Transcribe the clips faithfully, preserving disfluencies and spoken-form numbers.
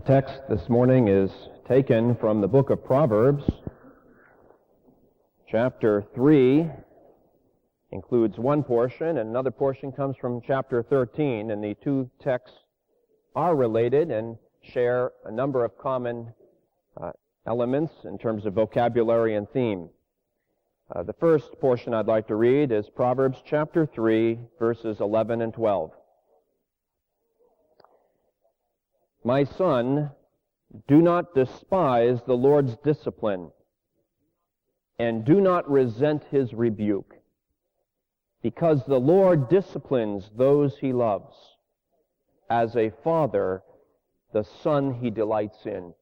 text this morning is taken from the book of Proverbs. Chapter three includes one portion, and another portion comes from chapter thirteen, and the two texts are related and share a number of common uh, elements in terms of vocabulary and theme. Uh, the first portion I'd like to read is Proverbs chapter three, verses eleven and twelve. My son, do not despise the Lord's discipline, and do not resent his rebuke, because the Lord disciplines those he loves, as a father the son he delights in.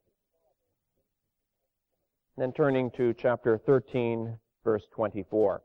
Then turning to chapter thirteen, verse twenty-four.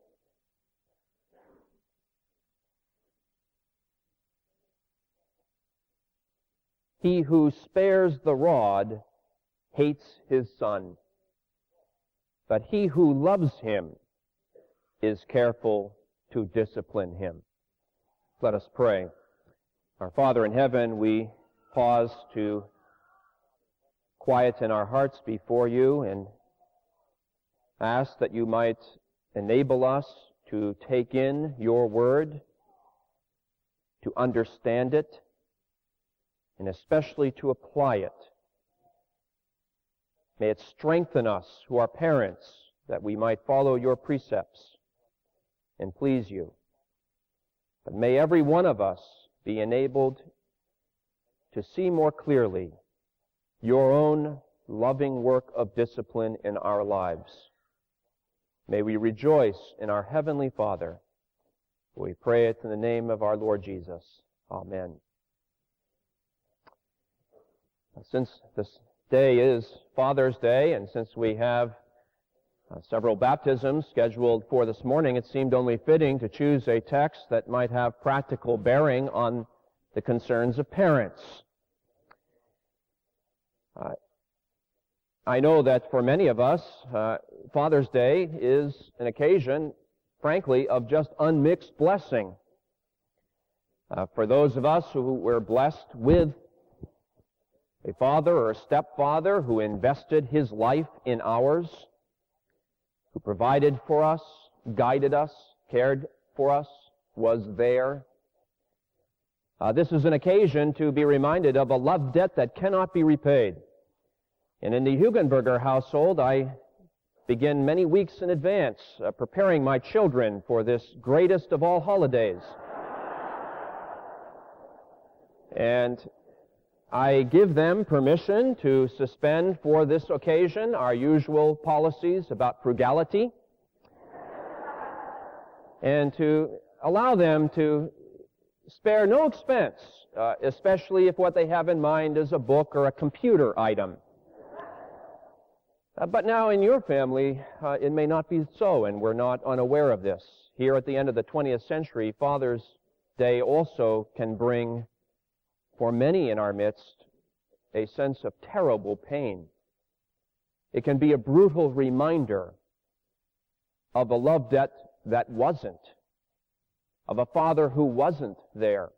He who spares the rod hates his son, but he who loves him is careful to discipline him. Let us pray. Our Father in heaven, we pause to quieten our hearts before you and ask that you might enable us to take in your word, to understand it, and especially to apply it. May it strengthen us who are parents, that we might follow your precepts and please you. But may every one of us be enabled to see more clearly your own loving work of discipline in our lives. May we rejoice in our Heavenly Father. We pray it in the name of our Lord Jesus. Amen. Since this day is Father's Day, and since we have uh, several baptisms scheduled for this morning, it seemed only fitting to choose a text that might have practical bearing on the concerns of parents. Uh, I know that for many of us, uh, Father's Day is an occasion, frankly, of just unmixed blessing. Uh, for those of us who were blessed with a father or a stepfather who invested his life in ours, who provided for us, guided us, cared for us, was there. Uh, this is an occasion to be reminded of a love debt that cannot be repaid. And in the Hugenberger household, I begin many weeks in advance uh, preparing my children for this greatest of all holidays. And I give them permission to suspend for this occasion our usual policies about frugality and to allow them to spare no expense, uh, especially if what they have in mind is a book or a computer item. Uh, but now in your family, uh, it may not be so, and we're not unaware of this. Here at the end of the twentieth century, Father's Day also can bring, for many in our midst, a sense of terrible pain. It can be a brutal reminder of a love debt that wasn't, of a father who wasn't there.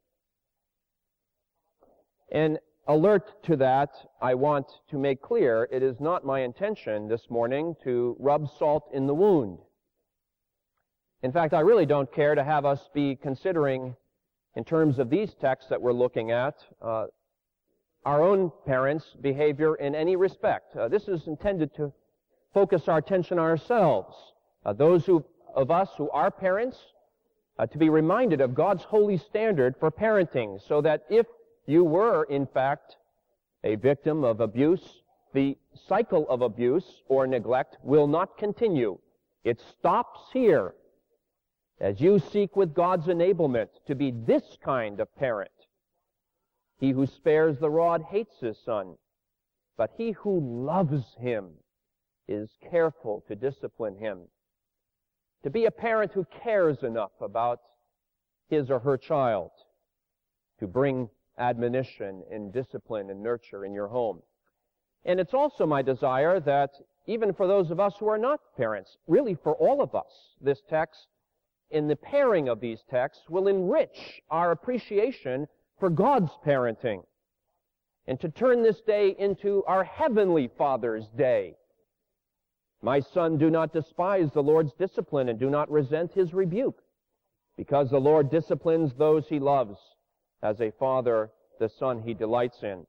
And alert to that, I want to make clear, it is not my intention this morning to rub salt in the wound. In fact, I really don't care to have us be considering, in terms of these texts that we're looking at, uh, our own parents' behavior in any respect. Uh, this is intended to focus our attention on ourselves, uh, those who, of us who are parents, uh, to be reminded of God's holy standard for parenting, so that if you were, in fact, a victim of abuse, the cycle of abuse or neglect will not continue. It stops here as you seek with God's enablement to be this kind of parent. He who spares the rod hates his son, but he who loves him is careful to discipline him. To be a parent who cares enough about his or her child to bring admonition and discipline and nurture in your home. And it's also my desire that even for those of us who are not parents, really for all of us, this text, in the pairing of these texts, will enrich our appreciation for God's parenting. and to turn this day into our Heavenly Father's day. My son, do not despise the Lord's discipline and do not resent his rebuke, because the Lord disciplines those he loves, as a father the son he delights in.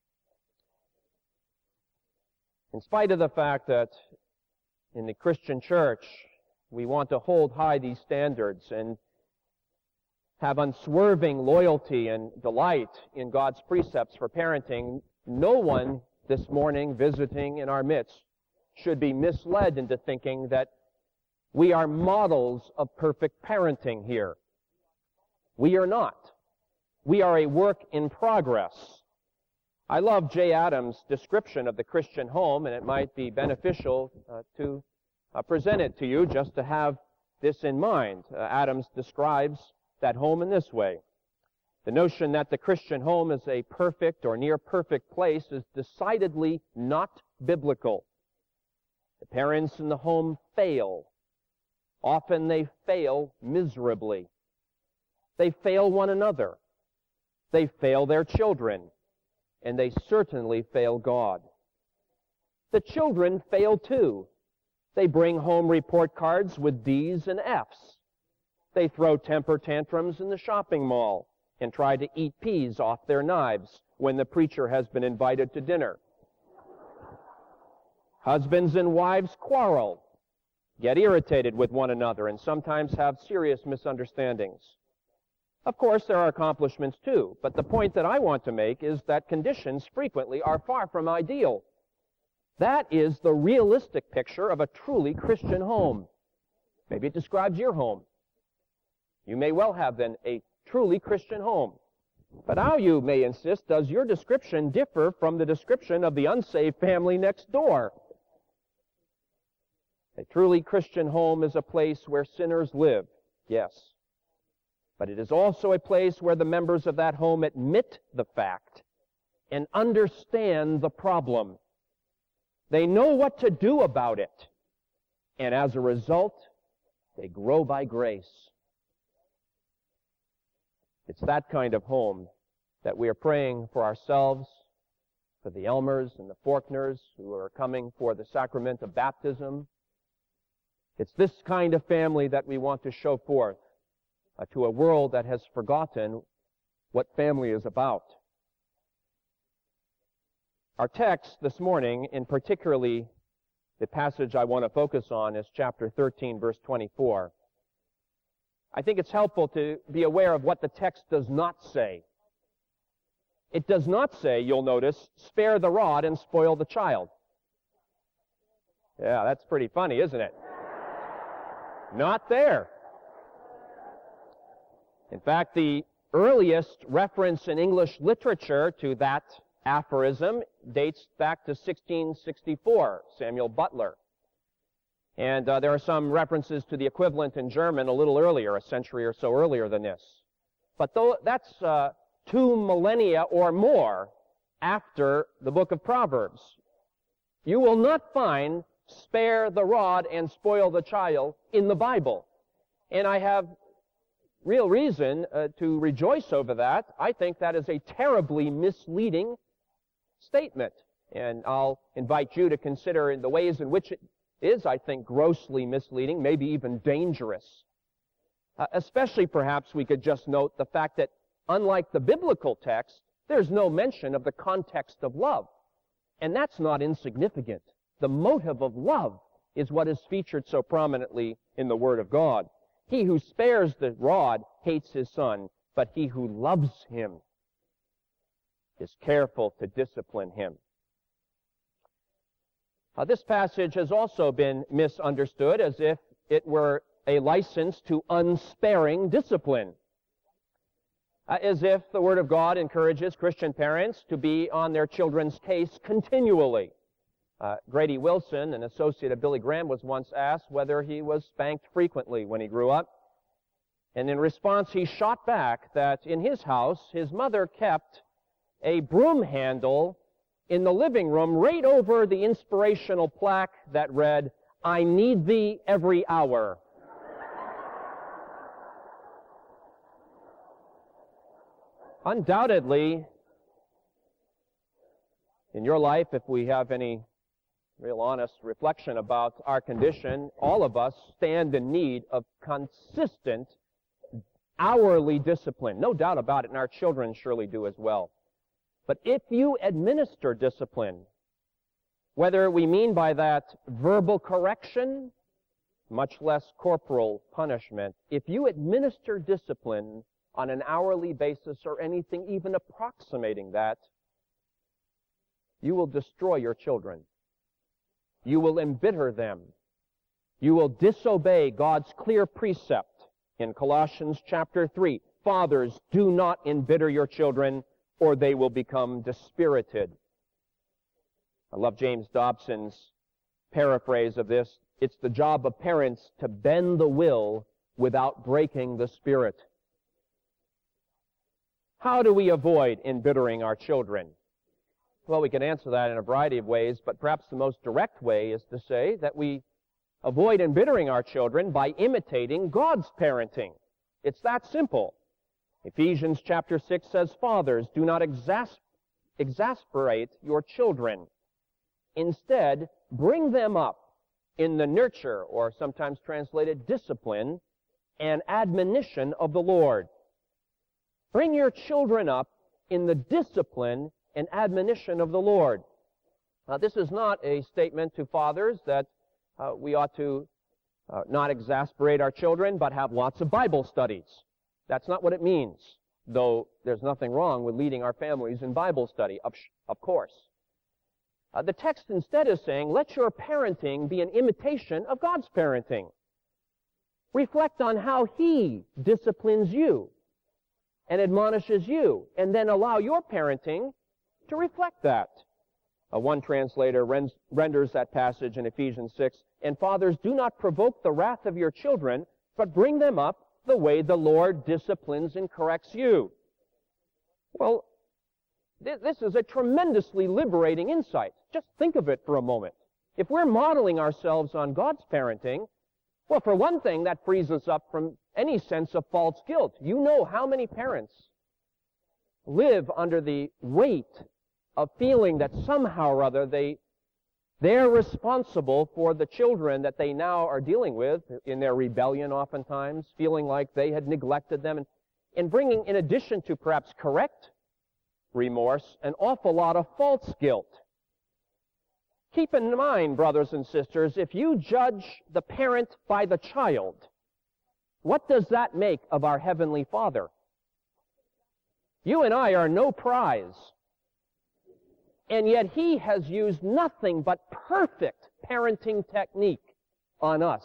In spite of the fact that in the Christian church we want to hold high these standards and have unswerving loyalty and delight in God's precepts for parenting, no one this morning visiting in our midst should be misled into thinking that we are models of perfect parenting here. We are not. We are a work in progress. I love Jay Adams' description of the Christian home, and it might be beneficial uh, to uh, present it to you just to have this in mind. Uh, Adams describes that home in this way. The notion that the Christian home is a perfect or near perfect place is decidedly not biblical. The parents in the home fail. Often they fail miserably. They fail one another. They fail their children. And they certainly fail God. The children fail too. They bring home report cards with D's and F's. They throw temper tantrums in the shopping mall and try to eat peas off their knives when the preacher has been invited to dinner. Husbands and wives quarrel, get irritated with one another, and sometimes have serious misunderstandings. Of course, there are accomplishments too, but the point that I want to make is that conditions frequently are far from ideal. That is the realistic picture of a truly Christian home. Maybe it describes your home. You may well have, then, a truly Christian home. But how, you may insist, does your description differ from the description of the unsaved family next door? A truly Christian home is a place where sinners live, yes. But it is also a place where the members of that home admit the fact and understand the problem. They know what to do about it. And as a result, they grow by grace. It's that kind of home that we are praying for ourselves, for the Elmers and the Faulkners who are coming for the sacrament of baptism. It's this kind of family that we want to show forth uh, to a world that has forgotten what family is about. Our text this morning, and particularly the passage I want to focus on, is chapter thirteen, verse twenty-four. I think it's helpful to be aware of what the text does not say. It does not say, you'll notice, spare the rod and spoil the child. Yeah, that's pretty funny, isn't it? Not there. In fact, the earliest reference in English literature to that aphorism dates back to sixteen sixty-four, Samuel Butler. And uh, there are some references to the equivalent in German a little earlier, a century or so earlier than this. But though that's uh, two millennia or more after the book of Proverbs, you will not find spare the rod and spoil the child in the Bible. And I have real reason uh, to rejoice over that. I think that is a terribly misleading statement. And I'll invite you to consider in the ways in which it is, I think, grossly misleading, maybe even dangerous. Uh, especially, perhaps, we could just note the fact that, unlike the biblical text, there's no mention of the context of love. And that's not insignificant. The motive of love is what is featured so prominently in the Word of God. He who spares the rod hates his son, but he who loves him is careful to discipline him. Uh, this passage has also been misunderstood as if it were a license to unsparing discipline. Uh, as if the Word of God encourages Christian parents to be on their children's case continually. Uh, Grady Wilson, an associate of Billy Graham, was once asked whether he was spanked frequently when he grew up. And in response, he shot back that in his house, his mother kept a broom handle in the living room right over the inspirational plaque that read, "I need thee every hour." Undoubtedly, In your life, if we have any real honest reflection about our condition, all of us stand in need of consistent, hourly discipline. No doubt about it, and our children surely do as well. But if you administer discipline, whether we mean by that verbal correction, much less corporal punishment, if you administer discipline on an hourly basis or anything even approximating that, you will destroy your children. You will embitter them. You will disobey God's clear precept in Colossians chapter three. Fathers, do not embitter your children, or they will become dispirited. I love James Dobson's paraphrase of this. It's the job of parents to bend the will without breaking the spirit. How do we avoid embittering our children? Well, we can answer that in a variety of ways, but perhaps the most direct way is to say that we avoid embittering our children by imitating God's parenting. It's that simple. Ephesians chapter six says, Fathers, do not exas- exasperate your children. Instead, bring them up in the nurture, or sometimes translated discipline, and admonition of the Lord. Bring your children up in the discipline and admonition of the Lord. Now, this is not a statement to fathers that uh, we ought to uh, not exasperate our children, but have lots of Bible studies. That's not what it means, though there's nothing wrong with leading our families in Bible study, of, of course. Uh, the text instead is saying, let your parenting be an imitation of God's parenting. Reflect on how He disciplines you and admonishes you, and then allow your parenting to reflect that. Uh, one translator rends, renders that passage in Ephesians six, and fathers, do not provoke the wrath of your children, but bring them up the way the Lord disciplines and corrects you. Well, th- this is a tremendously liberating insight. Just think of it for a moment. If we're modeling ourselves on God's parenting, well, for one thing, that frees us up from any sense of false guilt. You know how many parents live under the weight of feeling that somehow or other they, they're responsible for the children that they now are dealing with in their rebellion oftentimes, feeling like they had neglected them, and, and bringing, in addition to perhaps correct remorse, an awful lot of false guilt. Keep in mind, brothers and sisters, if you judge the parent by the child, what does that make of our Heavenly Father? You and I are no prize. And yet He has used nothing but perfect parenting technique on us.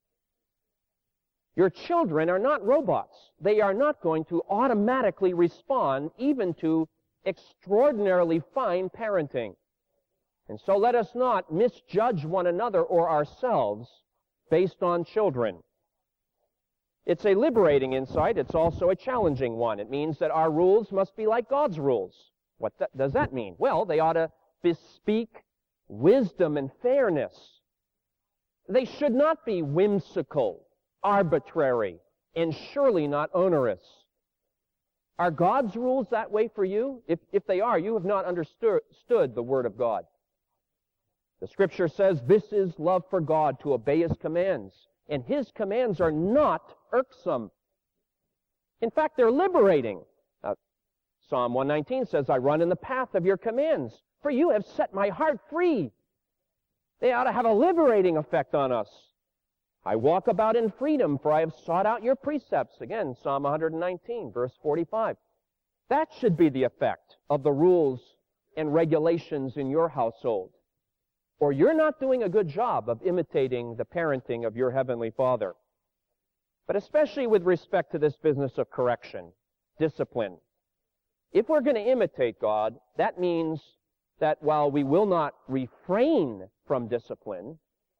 Your children are not robots. They are not going to automatically respond even to extraordinarily fine parenting. And so let us not misjudge one another or ourselves based on children. It's a liberating insight. It's also a challenging one. It means that our rules must be like God's rules. What th- does that mean? Well, they ought to bespeak wisdom and fairness. They should not be whimsical, arbitrary, and surely not onerous. Are God's rules that way for you? If, if they are, you have not understood the Word of God. The Scripture says this is love for God, to obey His commands. And His commands are not irksome. In fact, they're liberating. Uh, Psalm one nineteen says, I run in the path of your commands, for you have set my heart free. They ought to have a liberating effect on us. I walk about in freedom, for I have sought out your precepts. Again, Psalm one nineteen, verse forty-five. That should be the effect of the rules and regulations in your household. Or you're not doing a good job of imitating the parenting of your Heavenly Father. But especially with respect to this business of correction, discipline. If we're going to imitate God, that means that while we will not refrain from discipline,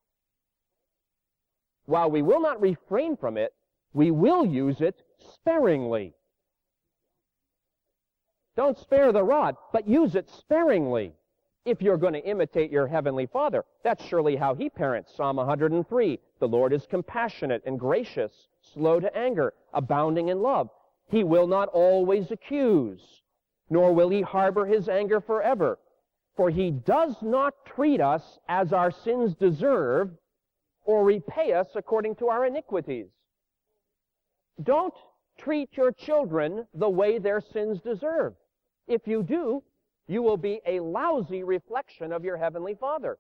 while we will not refrain from it, we will use it sparingly. Don't spare the rod, but use it sparingly. If you're going to imitate your Heavenly Father, that's surely how He parents. Psalm one hundred three, the Lord is compassionate and gracious, slow to anger, abounding in love. He will not always accuse, nor will He harbor His anger forever. For he does not treat us as our sins deserve, or repay us according to our iniquities. Don't treat your children the way their sins deserve. If you do, you will be a lousy reflection of your heavenly Father.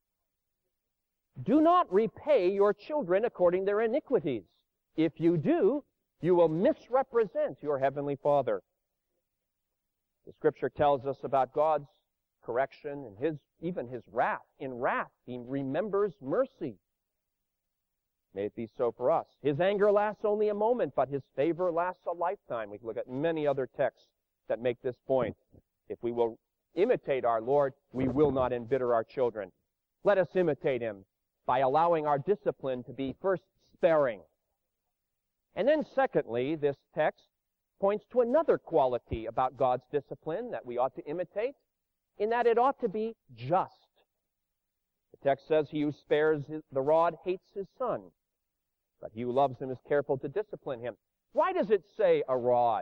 Do not repay your children according to their iniquities. If you do, you will misrepresent your heavenly Father. The Scripture tells us about God's correction and his, even his wrath. In wrath, he remembers mercy. May it be so for us. His anger lasts only a moment, but his favor lasts a lifetime. We can look at many other texts that make this point. If we will imitate our Lord, we will not embitter our children. Let us imitate him by allowing our discipline to be first sparing. And then secondly, this text points to another quality about God's discipline that we ought to imitate, in that it ought to be just. The text says, he who spares his, the rod hates his son, but he who loves him is careful to discipline him. Why does it say a rod?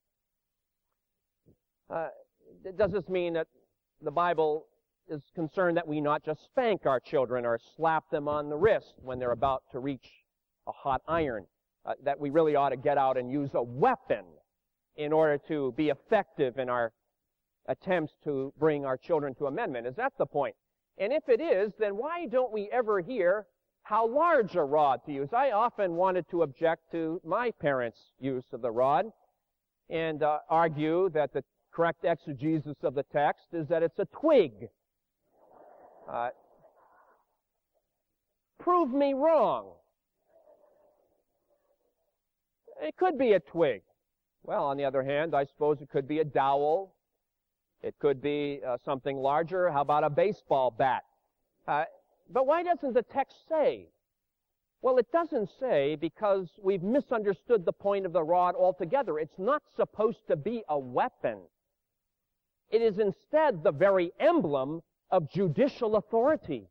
Uh, does this mean that the Bible is concerned that we not just spank our children or slap them on the wrist when they're about to reach a hot iron? Uh, that we really ought to get out and use a weapon in order to be effective in our attempts to bring our children to amendment? Is that the point? And if it is, then why don't we ever hear how large a rod to use? I often wanted to object to my parents' use of the rod and uh, argue that the correct exegesis of the text is that it's a twig. Uh, prove me wrong. It could be a twig. Well, on the other hand, I suppose it could be a dowel. It could be uh, something larger. How about a baseball bat? Uh, but why doesn't the text say? Well, it doesn't say because we've misunderstood the point of the rod altogether. It's not supposed to be a weapon. It is instead the very emblem of judicial authority.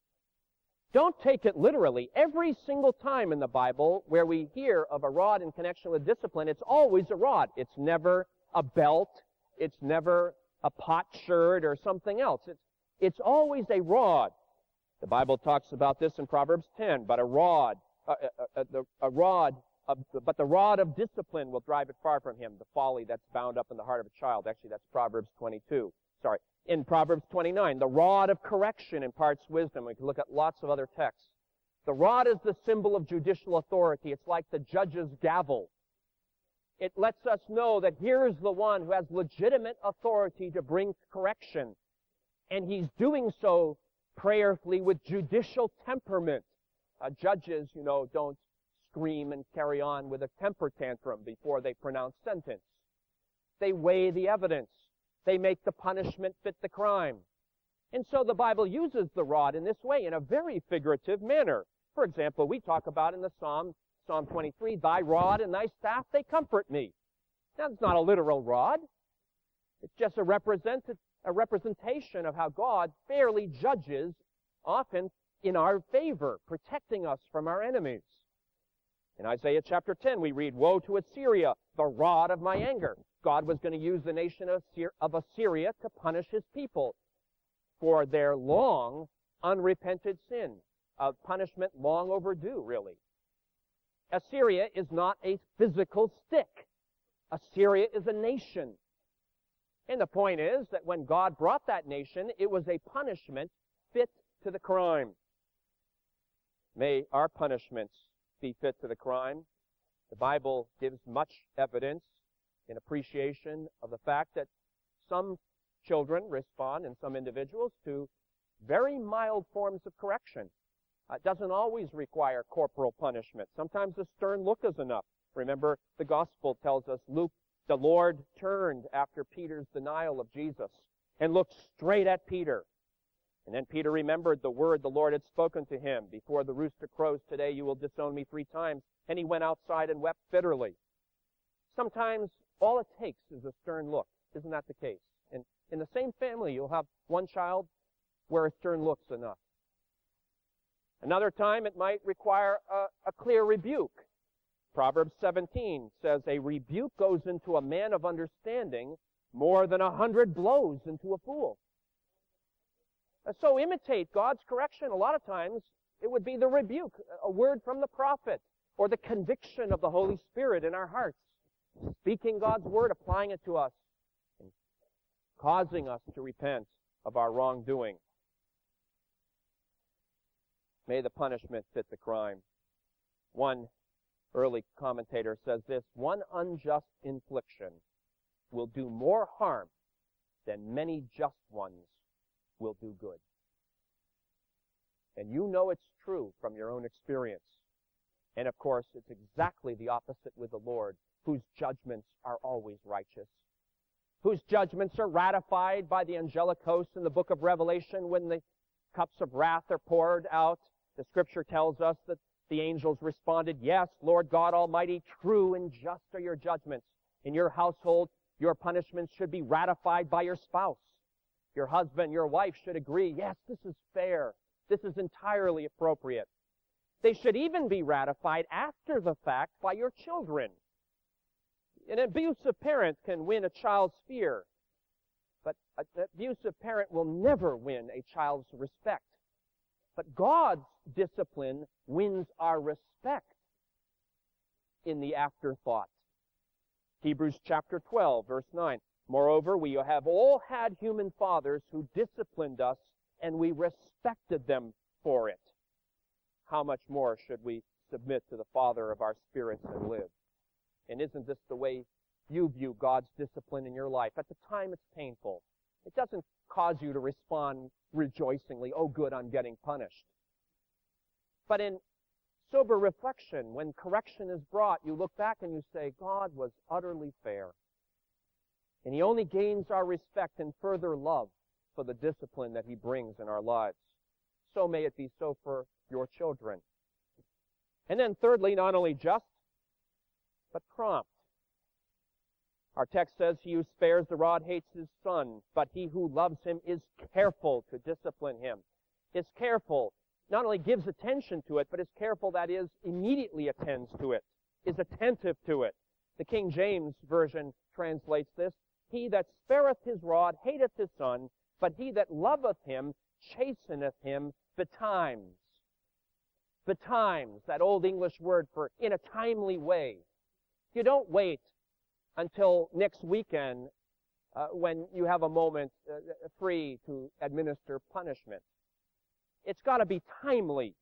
Don't take it literally. Every single time in the Bible where we hear of a rod in connection with discipline, it's always a rod. It's never a belt. It's never a potsherd or something else. It's, it's always a rod. The Bible talks about this in Proverbs ten, but a rod, uh, uh, uh, a rod, of, but the rod of discipline will drive it far from him, the folly that's bound up in the heart of a child. Actually, that's Proverbs twenty-two. Sorry. In Proverbs twenty-nine, the rod of correction imparts wisdom. We can look at lots of other texts. The rod is the symbol of judicial authority. It's like the judge's gavel. It lets us know that here's the one who has legitimate authority to bring correction. And he's doing so prayerfully with judicial temperament. Uh, judges, you know, don't scream and carry on with a temper tantrum before they pronounce sentence. They weigh the evidence. They make the punishment fit the crime. And so the Bible uses the rod in this way, in a very figurative manner. For example, we talk about in the Psalm, Psalm twenty-three, thy rod and thy staff, they comfort me. Now, it's not a literal rod. It's just a, represent, a representation of how God fairly judges, often in our favor, protecting us from our enemies. In Isaiah chapter ten, we read, woe to Assyria, the rod of my anger. God was going to use the nation of Assyria to punish his people for their long, unrepented sin, a punishment long overdue, really. Assyria is not a physical stick. Assyria is a nation. And the point is that when God brought that nation, it was a punishment fit to the crime. May our punishments be fit to the crime. The Bible gives much evidence in appreciation of the fact that some children respond, and some individuals, to very mild forms of correction. Uh, it doesn't always require corporal punishment. Sometimes a stern look is enough. Remember, the gospel tells us, Luke, the Lord turned after Peter's denial of Jesus and looked straight at Peter. And then Peter remembered the word the Lord had spoken to him. Before the rooster crows today, you will disown me three times. And he went outside and wept bitterly. Sometimes all it takes is a stern look. Isn't that the case? And in the same family, you'll have one child where a stern look's enough. Another time, it might require a, a clear rebuke. Proverbs seventeen says, a rebuke goes into a man of understanding more than a hundred blows into a fool. Uh, So imitate God's correction. A lot of times it would be the rebuke, a word from the prophet, or the conviction of the Holy Spirit in our hearts, speaking God's word, applying it to us, and causing us to repent of our wrongdoing. May the punishment fit the crime. One early commentator says this: one unjust infliction will do more harm than many just ones will do good. And you know it's true from your own experience. And of course, it's exactly the opposite with the Lord, whose judgments are always righteous, whose judgments are ratified by the angelic host in the book of Revelation when the cups of wrath are poured out. The scripture tells us that the angels responded, "Yes, Lord God Almighty, true and just are your judgments. In your household, your punishments should be ratified by your spouse. Your husband, your wife should agree, yes, this is fair. This is entirely appropriate." They should even be ratified after the fact by your children. An abusive parent can win a child's fear, but an abusive parent will never win a child's respect. But God's discipline wins our respect in the afterthought. Hebrews chapter twelve, verse nine. "Moreover, we have all had human fathers who disciplined us, and we respected them for it. How much more should we submit to the Father of our spirits and live?" And isn't this the way you view God's discipline in your life? At the time, it's painful. It doesn't cause you to respond rejoicingly, "Oh, good, I'm getting punished." But in sober reflection, when correction is brought, you look back and you say, God was utterly fair. And He only gains our respect and further love for the discipline that He brings in our lives. So may it be so for your children. And then thirdly, not only just, but prompt. Our text says, "He who spares the rod hates his son, but he who loves him is careful to discipline him." Is careful, not only gives attention to it, but is careful, that is, immediately attends to it, is attentive to it. The King James Version translates this: "He that spareth his rod hateth his son, but he that loveth him chasteneth him betimes." Betimes, that old English word for in a timely way. You don't wait until next weekend uh, when you have a moment uh, free to administer punishment. It's got to be timely.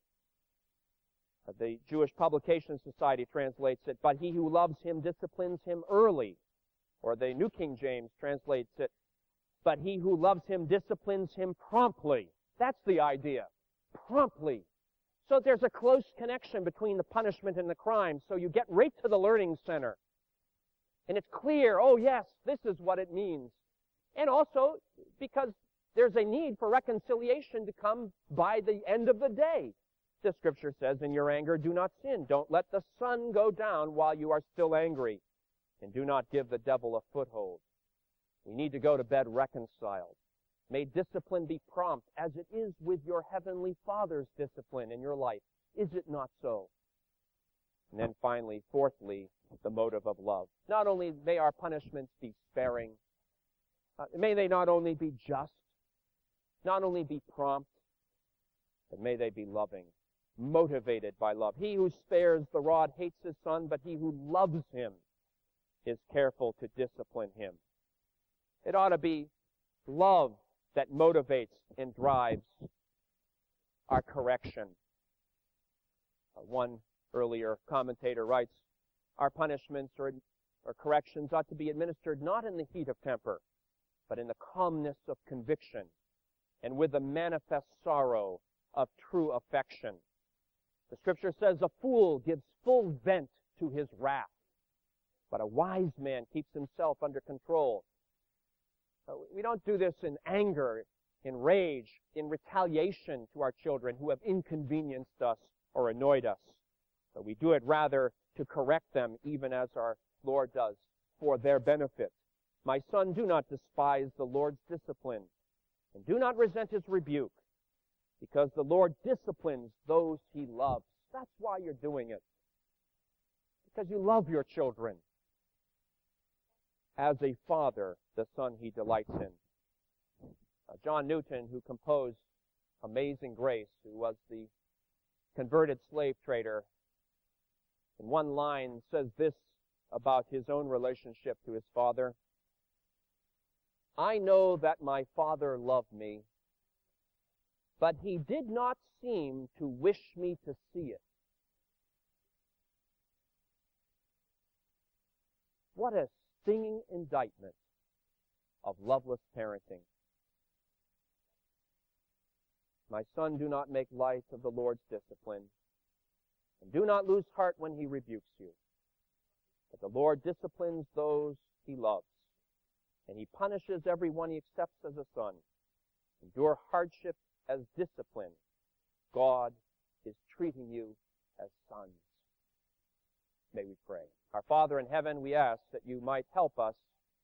Uh, the Jewish Publication Society translates it, "But he who loves him disciplines him early." Or the New King James translates it, "But he who loves him disciplines him promptly." That's the idea. Promptly. So there's a close connection between the punishment and the crime. So you get right to the learning center. And it's clear, oh yes, this is what it means. And also because there's a need for reconciliation to come by the end of the day. The scripture says, "In your anger, do not sin. Don't let the sun go down while you are still angry. And do not give the devil a foothold." We need to go to bed reconciled. May discipline be prompt, as it is with your heavenly Father's discipline in your life. Is it not so? And then finally, fourthly, the motive of love. Not only may our punishments be sparing, uh, may they not only be just, not only be prompt, but may they be loving, motivated by love. "He who spares the rod hates his son, but he who loves him is careful to discipline him." It ought to be love that motivates and drives our correction. Uh, one earlier commentator writes, "Our punishments or, or corrections ought to be administered not in the heat of temper, but in the calmness of conviction and with the manifest sorrow of true affection." The scripture says, "A fool gives full vent to his wrath, but a wise man keeps himself under control." We don't do this in anger, in rage, in retaliation to our children who have inconvenienced us or annoyed us. But we do it rather to correct them, even as our Lord does, for their benefit. "My son, do not despise the Lord's discipline, and do not resent his rebuke, because the Lord disciplines those he loves." That's why you're doing it. Because you love your children. "As a father, the son he delights in." Uh, John Newton, who composed Amazing Grace, who was the converted slave trader, in one line says this about his own relationship to his Father: I know that my Father loved me, but he did not seem to wish me to see it. What a stinging indictment of loveless parenting. My son, do not make light of the Lord's discipline, and do not lose heart when he rebukes you. But the Lord disciplines those he loves, and he punishes everyone he accepts as a son. Endure hardship as discipline. God is treating you as sons. May we pray. Our Father in heaven, we ask that you might help us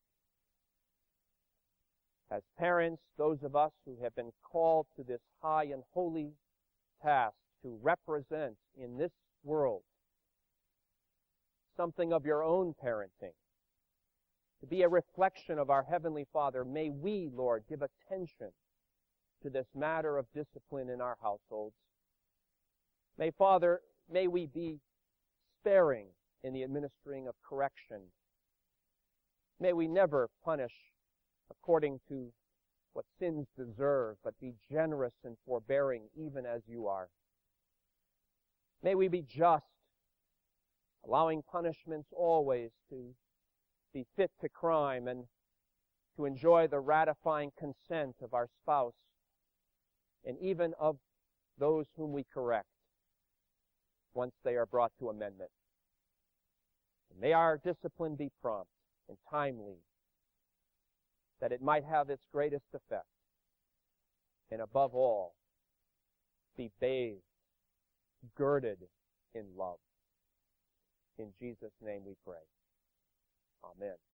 as parents, those of us who have been called to this high and holy task to represent in this world something of your own parenting, to be a reflection of our Heavenly Father. May we, Lord, give attention to this matter of discipline in our households. May, Father, may we be sparing in the administering of correction. May we never punish according to what sins deserve, but be generous and forbearing even as you are. May we be just, allowing punishments always to be fit to crime and to enjoy the ratifying consent of our spouse and even of those whom we correct once they are brought to amendment. And may our discipline be prompt and timely, that it might have its greatest effect, and above all, be bathed, girded in love. In Jesus' name we pray. Amen.